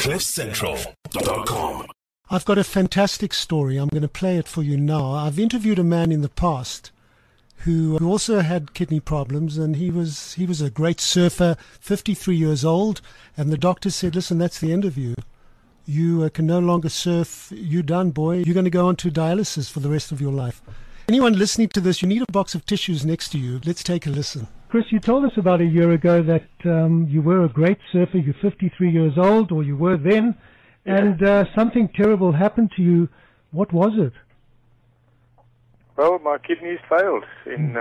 CliffCentral.com. I've got a fantastic story. I'm going to play it for you now. I've interviewed a man in the past who also had kidney problems, and he was a great surfer, 53 years old, and the doctor said, listen, that's the end of you. You can no longer surf. You're done, boy. You're going to go on to dialysis for the rest of your life. Anyone listening to this, you need a box of tissues next to you. Let's take a listen. Chris, you told us about a year ago that you were a great surfer. You're 53 years old, or you were then, and something terrible happened to you. What was it? Well, my kidneys failed in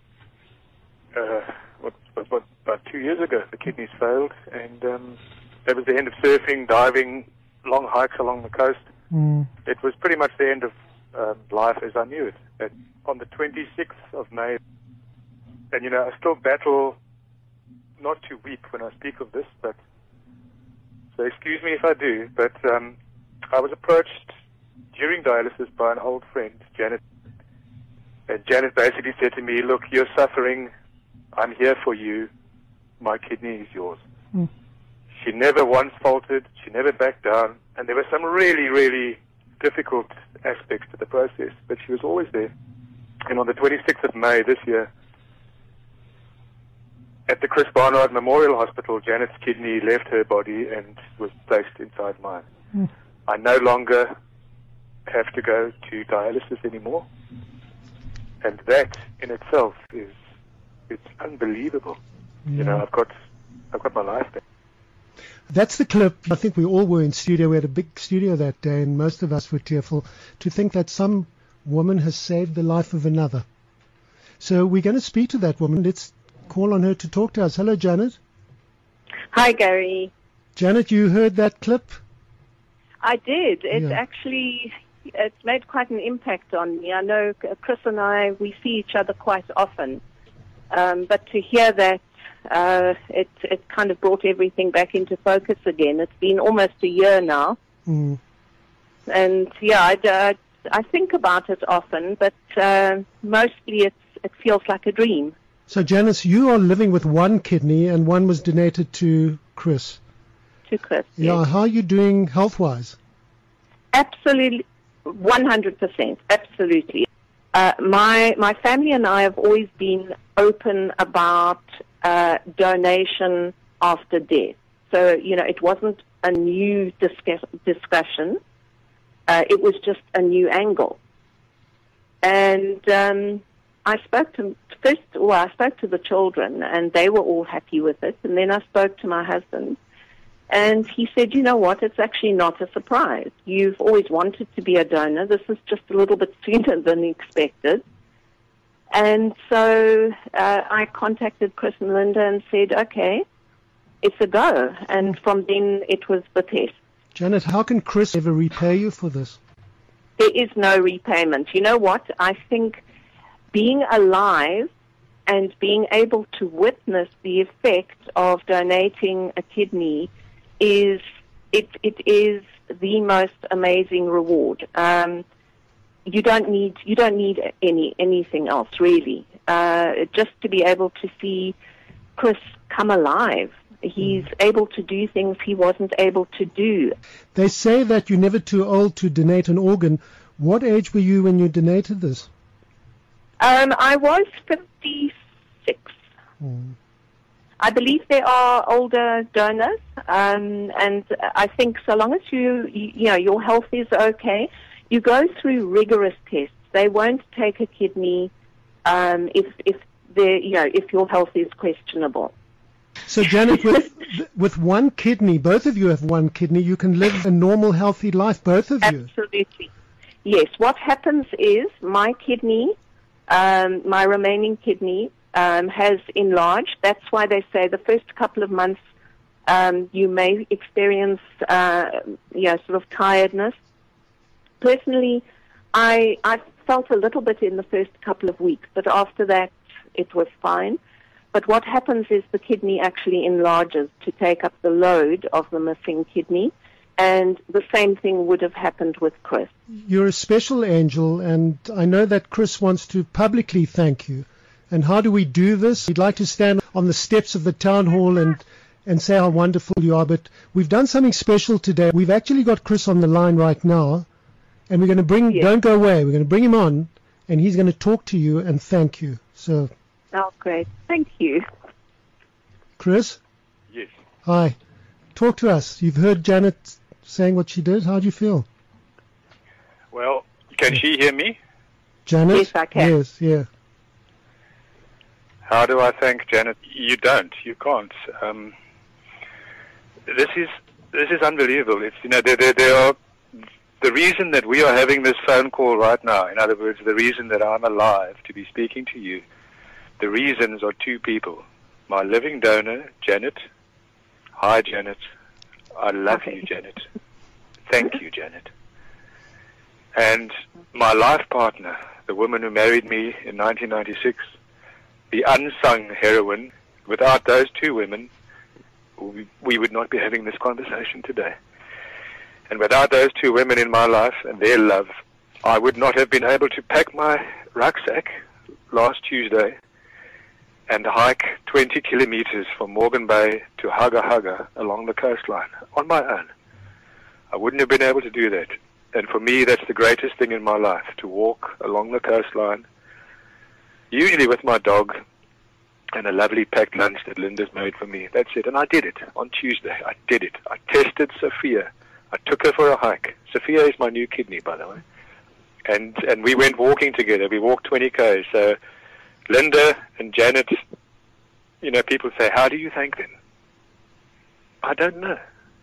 about 2 years ago. The kidneys failed, and that was the end of surfing, diving, long hikes along the coast. It was pretty much the end of life as I knew it. And on the 26th of May, and I still battle not to weep when I speak of this, but so excuse me if I do. But I was approached during dialysis by an old friend, Janet. And Janet basically said to me, look, you're suffering. I'm here for you. My kidney is yours. She never once faltered. She never backed down. And there were some really, really difficult aspects to the process, but she was always there. And on the 26th of May this year, at the Chris Barnard Memorial Hospital, Janet's kidney left her body and was placed inside mine. I no longer have to go to dialysis anymore. And that in itself it's unbelievable. I've got my life back. That's the clip. I think we all were in studio. We had a big studio that day, and most of us were tearful to think that some woman has saved the life of another. So we're going to speak to that woman. Let's call on her to talk to us. Hello, Janet. Hi, Gary. Janet, you heard that clip? I did. It's made quite an impact on me. I know Chris and I, we see each other quite often. But to hear that, it kind of brought everything back into focus again. It's been almost a year now. And I think about it often, but mostly it feels like a dream. So Janice, you are living with one kidney and one was donated to Chris. To Chris, yeah. Yes. How are you doing health-wise? Absolutely, 100%, absolutely. My family and I have always been open about donation after death. So, it wasn't a new discussion. It was just a new angle. And I spoke to the children, and they were all happy with it. And then I spoke to my husband, and he said, you know what, it's actually not a surprise. You've always wanted to be a donor. This is just a little bit sooner than expected. And so I contacted Chris and Linda and said, okay, it's a go. And from then it was the test. Janet, how can Chris ever repay you for this? There is no repayment. You know what? I think being alive and being able to witness the effect of donating a kidney is the most amazing reward. You don't need anything else really. Just to be able to see Chris come alive. He's able to do things he wasn't able to do. They say that you're never too old to donate an organ. What age were you when you donated this? I was 56. I believe there are older donors, and I think so long as your health is okay, you go through rigorous tests. They won't take a kidney if your health is questionable. So, Janet, with one kidney, both of you have one kidney, you can live a normal, healthy life, both of you. Absolutely. Yes. What happens is my kidney, my remaining kidney, has enlarged. That's why they say the first couple of months you may experience, sort of tiredness. Personally, I felt a little bit in the first couple of weeks, but after that it was fine. But what happens is the kidney actually enlarges to take up the load of the missing kidney, and the same thing would have happened with Chris. You're a special angel, and I know that Chris wants to publicly thank you. And how do we do this? We'd like to stand on the steps of the town hall and and say how wonderful you are. But we've done something special today. We've actually got Chris on the line right now, and we're going to bring, don't go away, we're going to bring him on, and he's going to talk to you and thank you. So. Oh, great. Thank you. Chris? Yes. Hi. Talk to us. You've heard Janet saying what she did. How do you feel? Well, can she hear me? Janet? Yes, I can. Yes, yeah. How do I thank Janet? You don't. You can't. This is unbelievable. It's, there are the reason that we are having this phone call right now. In other words, the reason that I'm alive to be speaking to you. The reasons are two people. My living donor, Janet. Hi, Janet. I love you, Janet. Thank you, Janet. And my life partner, the woman who married me in 1996, the unsung heroine. Without those two women, we would not be having this conversation today. And without those two women in my life and their love, I would not have been able to pack my rucksack last Tuesday and hike 20 kilometers from Morgan Bay to Haga Haga along the coastline on my own. I wouldn't have been able to do that. And for me, that's the greatest thing in my life, to walk along the coastline, usually with my dog and a lovely packed lunch that Linda's made for me. That's it. And I did it on Tuesday. I did it. I tested Sophia. I took her for a hike. Sophia is my new kidney, by the way. And we went walking together. We walked 20 k's. So Linda and Janet, people say, how do you thank them? I don't know.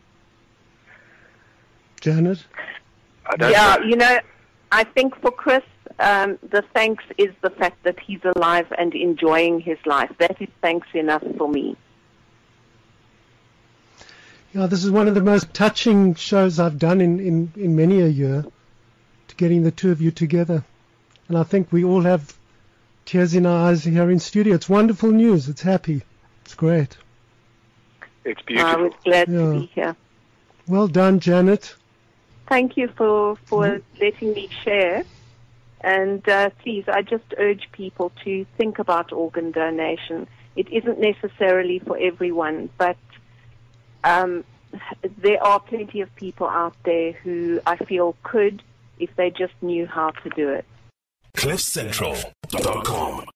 Janet? I don't know. I think for Chris, the thanks is the fact that he's alive and enjoying his life. That is thanks enough for me. Yeah, this is one of the most touching shows I've done in many a year, to getting the two of you together. And I think we all have tears in our eyes here in studio. It's wonderful news. It's happy. It's great. It's beautiful. I was glad to be here. Well done, Janet. Thank you for letting me share. And please, I just urge people to think about organ donation. It isn't necessarily for everyone, but there are plenty of people out there who I feel could, if they just knew how to do it. CliffCentral.com